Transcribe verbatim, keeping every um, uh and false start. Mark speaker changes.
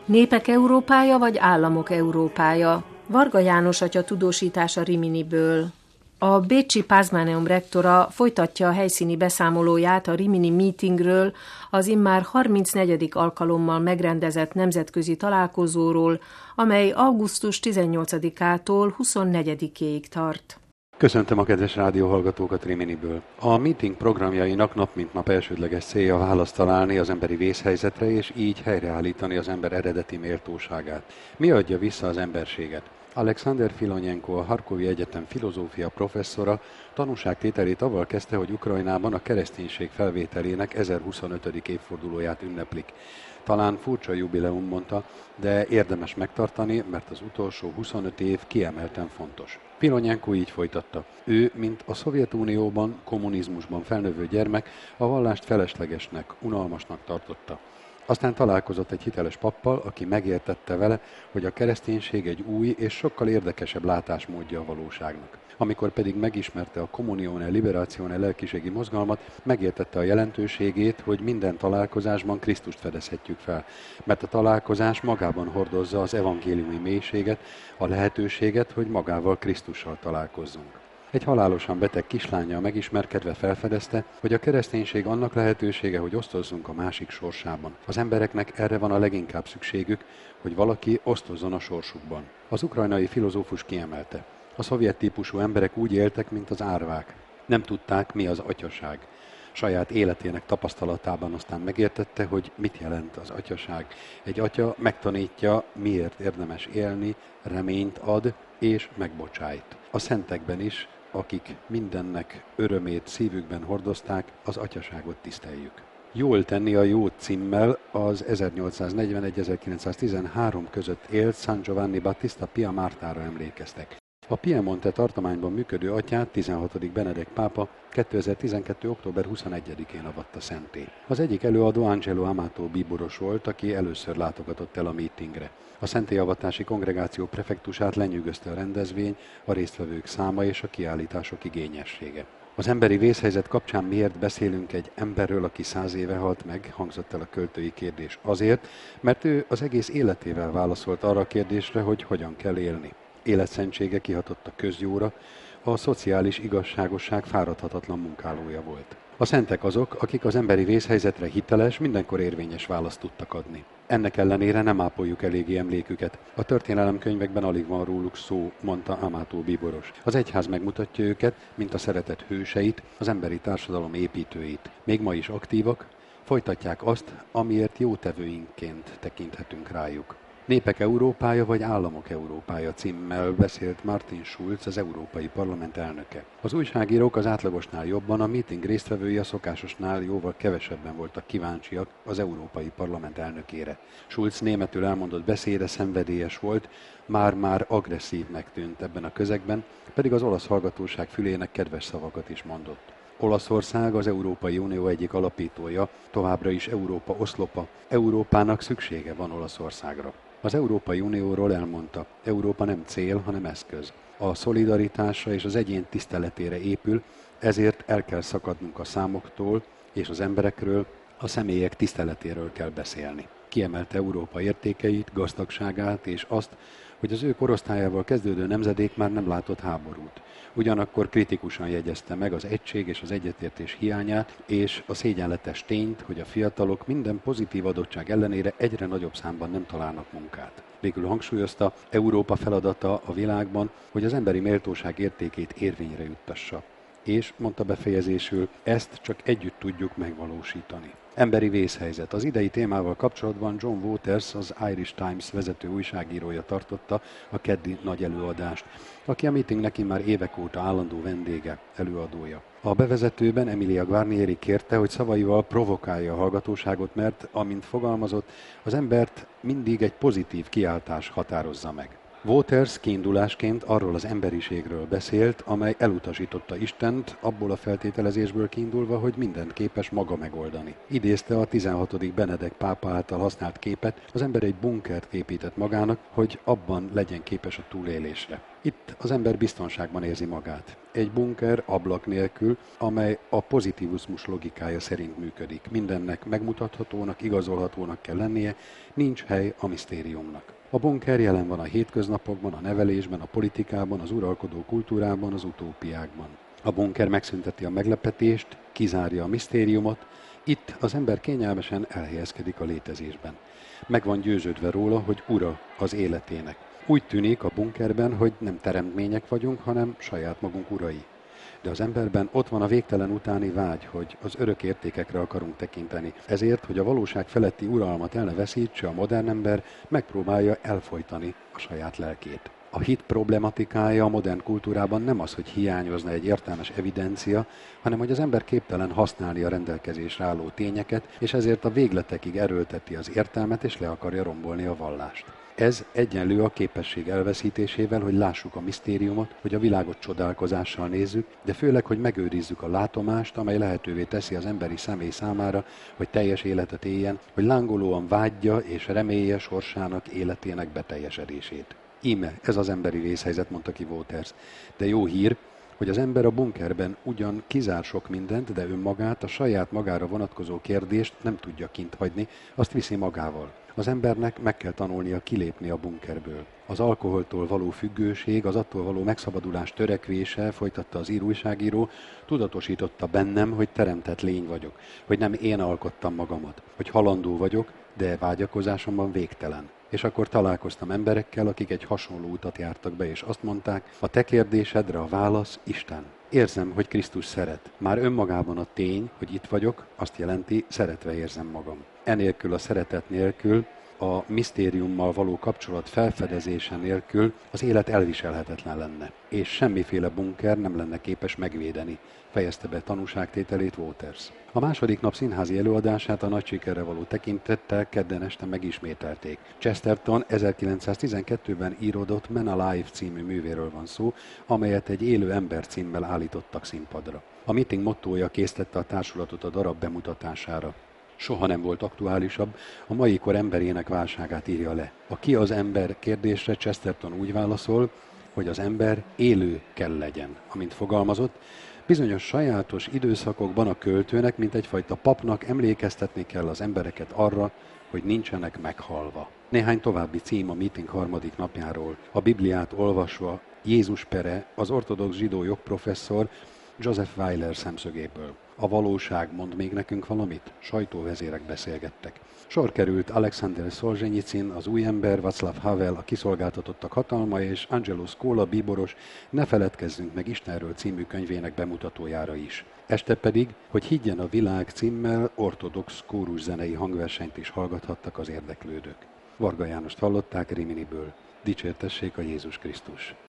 Speaker 1: Népek Európája vagy államok Európája? Varga János atya tudósítása Riminiből. A bécsi Pázmáneum rektora folytatja a helyszíni beszámolóját a Rimini Meetingről, az immár harmincnegyedik alkalommal megrendezett nemzetközi találkozóról, amely augusztus tizennyolcadikától huszonnegyedikéig tart.
Speaker 2: Köszöntöm a kedves rádióhallgatókat Riminiből. A meeting programjainak nap mint nap elsődleges célja választ találni az emberi vészhelyzetre, és így helyreállítani az ember eredeti méltóságát. Mi adja vissza az emberséget? Alexander Filonyenko, a Harkovi Egyetem filozófia professzora tanúságtételét avval kezdte, hogy Ukrajnában a kereszténység felvételének ezerhuszonötödik évfordulóját ünneplik. Talán furcsa jubileum, mondta, de érdemes megtartani, mert az utolsó huszonöt év kiemelten fontos. Filonyenko így folytatta. Ő, mint a Szovjetunióban, kommunizmusban felnövő gyermek, a vallást feleslegesnek, unalmasnak tartotta. Aztán találkozott egy hiteles pappal, aki megértette vele, hogy a kereszténység egy új és sokkal érdekesebb látásmódja a valóságnak. Amikor pedig megismerte a Communione Liberazione lelkiségi mozgalmat, megértette a jelentőségét, hogy minden találkozásban Krisztust fedezhetjük fel, mert a találkozás magában hordozza az evangéliumi mélységet, a lehetőséget, hogy magával Krisztussal találkozzunk. Egy halálosan beteg kislánnyal megismerkedve felfedezte, hogy a kereszténység annak lehetősége, hogy osztozzunk a másik sorsában. Az embereknek erre van a leginkább szükségük, hogy valaki osztozzon a sorsukban. Az ukrajnai filozófus kiemelte. A szovjet típusú emberek úgy éltek, mint az árvák. Nem tudták, mi az atyaság. Saját életének tapasztalatában aztán megértette, hogy mit jelent az atyaság. Egy atya megtanítja, miért érdemes élni, reményt ad és megbocsájt. A szentekben is, akik mindennek örömét szívükben hordozták, az atyaságot tiszteljük. Jól tenni a jót címmel az ezernyolcszáznegyvenegy-ezerkilencszáztizenhárom között élt San Giovanni Battista Pia Martára emlékeztek. A Piemonte tartományban működő atyát tizenhatodik Benedek pápa kétezer-tizenkettő. október huszonegyedikén avatta szentté. Az egyik előadó Angelo Amato bíboros volt, aki először látogatott el a meetingre. A szenttélyavatási kongregáció prefektusát lenyűgözte a rendezvény, a résztvevők száma és a kiállítások igényessége. Az emberi vészhelyzet kapcsán miért beszélünk egy emberről, aki száz éve halt meg, hangzott el a költői kérdés. Azért, mert ő az egész életével válaszolt arra a kérdésre, hogy hogyan kell élni. Életszentsége kihatott a közjóra, a szociális igazságosság fáradhatatlan munkálója volt. A szentek azok, akik az emberi vészhelyzetre hiteles, mindenkor érvényes választ tudtak adni. Ennek ellenére nem ápoljuk eléggé emléküket. A történelemkönyvekben alig van róluk szó, mondta Amato bíboros. Az egyház megmutatja őket, mint a szeretet hőseit, az emberi társadalom építőit. Még ma is aktívak, folytatják azt, amiért jótevőinként tekinthetünk rájuk. Népek Európája vagy államok Európája címmel beszélt Martin Schulz, az Európai Parlament elnöke. Az újságírók az átlagosnál jobban, a meeting résztvevői a szokásosnál jóval kevesebben voltak kíváncsiak az Európai Parlament elnökére. Schulz németül elmondott beszéde szenvedélyes volt, már-már agresszívnek tűnt ebben a közegben, pedig az olasz hallgatóság fülének kedves szavakat is mondott. Olaszország az Európai Unió egyik alapítója, továbbra is Európa oszlopa. Európának szüksége van Olaszországra. Az Európai Unióról elmondta, Európa nem cél, hanem eszköz. A szolidaritásra és az egyén tiszteletére épül, ezért el kell szakadnunk a számoktól és az emberekről, a személyek tiszteletéről kell beszélni. Kiemelte Európa értékeit, gazdagságát és azt, hogy az ő korosztályával kezdődő nemzedék már nem látott háborút. Ugyanakkor kritikusan jegyezte meg az egység és az egyetértés hiányát, és a szégyenletes tényt, hogy a fiatalok minden pozitív adottság ellenére egyre nagyobb számban nem találnak munkát. Végül hangsúlyozta, Európa feladata a világban, hogy az emberi méltóság értékét érvényre juttassa. És, mondta befejezésül, ezt csak együtt tudjuk megvalósítani. Emberi vészhelyzet. Az idei témával kapcsolatban John Waters, az Irish Times vezető újságírója tartotta a keddi nagy előadást, aki a meetingnek immár évek óta állandó vendége, előadója. A bevezetőben Emilia Guarnieri kérte, hogy szavaival provokálja a hallgatóságot, mert, amint fogalmazott, az embert mindig egy pozitív kiáltás határozza meg. Waters kiindulásként arról az emberiségről beszélt, amely elutasította Istent, abból a feltételezésből kiindulva, hogy mindent képes maga megoldani. Idézte a tizenhatodik Benedek pápa által használt képet, az ember egy bunkert épített magának, hogy abban legyen képes a túlélésre. Itt az ember biztonságban érzi magát. Egy bunker ablak nélkül, amely a pozitivizmus logikája szerint működik. Mindennek megmutathatónak, igazolhatónak kell lennie, nincs hely a misztériumnak. A bunker jelen van a hétköznapokban, a nevelésben, a politikában, az uralkodó kultúrában, az utópiákban. A bunker megszünteti a meglepetést, kizárja a misztériumot, itt az ember kényelmesen elhelyezkedik a létezésben. Meg van győződve róla, hogy ura az életének. Úgy tűnik a bunkerben, hogy nem teremtmények vagyunk, hanem saját magunk urai. De az emberben ott van a végtelen utáni vágy, hogy az örök értékekre akarunk tekinteni. Ezért, hogy a valóság feletti uralmat el ne veszítse, a modern ember megpróbálja elfojtani a saját lelkét. A hit problematikája a modern kultúrában nem az, hogy hiányozna egy értelmes evidencia, hanem hogy az ember képtelen használni a rendelkezésre álló tényeket, és ezért a végletekig erőlteti az értelmet, és le akarja rombolni a vallást. Ez egyenlő a képesség elveszítésével, hogy lássuk a misztériumot, hogy a világot csodálkozással nézzük, de főleg, hogy megőrizzük a látomást, amely lehetővé teszi az emberi személy számára, hogy teljes életet éljen, hogy lángolóan vágyja és remélje sorsának, életének beteljesedését. Íme, ez az emberi vészhelyzet, mondta ki Waters. De jó hír, hogy az ember a bunkerben ugyan kizár sok mindent, de önmagát, a saját magára vonatkozó kérdést nem tudja kint hagyni, azt viszi magával. Az embernek meg kell tanulnia kilépni a bunkerből. Az alkoholtól való függőség, az attól való megszabadulás törekvése, folytatta az újságíró, tudatosította bennem, hogy teremtett lény vagyok, hogy nem én alkottam magamat, hogy halandó vagyok, de vágyakozásomban végtelen. És akkor találkoztam emberekkel, akik egy hasonló utat jártak be, és azt mondták, a te kérdésedre a válasz Isten. Érzem, hogy Krisztus szeret. Már önmagában a tény, hogy itt vagyok, azt jelenti, szeretve érzem magam. Enélkül a szeretet nélkül, a misztériummal való kapcsolat felfedezése nélkül az élet elviselhetetlen lenne, és semmiféle bunker nem lenne képes megvédeni, fejezte be tanúságtételét Waters. A második nap színházi előadását a nagy sikerre való tekintettel kedden este megismételték. Chesterton ezerkilencszáztizenkettőben íródott Men Alive című művéről van szó, amelyet egy élő ember címmel állítottak színpadra. A meeting mottója késztette a társulatot a darab bemutatására. Soha nem volt aktuálisabb, a mai kor emberének válságát írja le. A ki az ember kérdésre Chesterton úgy válaszol, hogy az ember élő kell legyen, amint fogalmazott. Bizonyos sajátos időszakokban a költőnek, mint egyfajta papnak emlékeztetni kell az embereket arra, hogy nincsenek meghalva. Néhány további cím a meeting harmadik napjáról. A Bibliát olvasva Jézus pere, az ortodox zsidó jogprofesszor Joseph Weiler szemszögéből. A valóság mond még nekünk valamit? Sajtóvezérek beszélgettek. Sor került Alexander Szolzsenyicin, az új ember, Václav Havel, a kiszolgáltatottak hatalma és Angelo Scola bíboros Ne feledkezzünk meg Istenről című könyvének bemutatójára is. Este pedig, hogy higgyen a világ címmel ortodox kóruszenei hangversenyt is hallgathattak az érdeklődők. Varga Jánost hallották Riminiből. Dicsértessék a Jézus Krisztus!